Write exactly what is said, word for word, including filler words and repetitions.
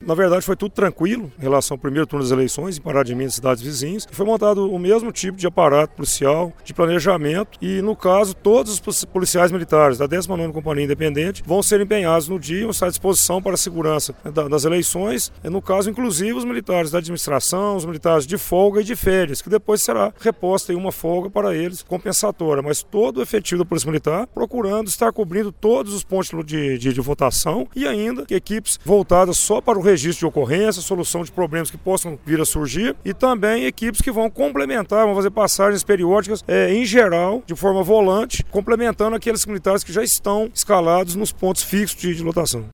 na verdade foi tudo tranquilo em relação ao primeiro turno das eleições, em Pará de Minas e cidades vizinhas. Foi montado o mesmo tipo de aparato policial, de planejamento e, no caso, todos os policiais militares da décima nona Companhia Independente vão ser empenhados no dia, vão estar à disposição para a segurança das eleições, no caso, inclusive, os militares da administração, os militares de folga e de férias, que depois será reposta em uma folga para eles compensatória, mas todo o efetivo da Polícia Militar procurando estar cobrindo todos os pontos de, de, de votação e ainda equipes voltadas só para o registro de ocorrência, solução de problemas que possam vir a surgir e também equipes que vão complementar, vão fazer passagens periódicas é, em geral, de forma volante, complementando aqueles militares que já estão escalados nos pontos fixos de, de lotação.